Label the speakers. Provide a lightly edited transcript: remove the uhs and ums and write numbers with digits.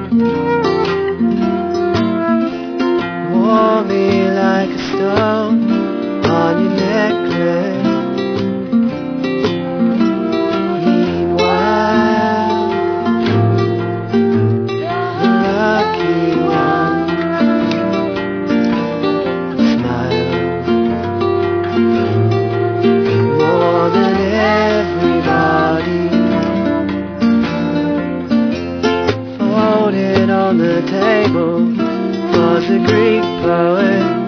Speaker 1: Wore me like a stone on your necklace. Meanwhile, the lucky one smiled more than everybody. Folded on the table was a Greek poet.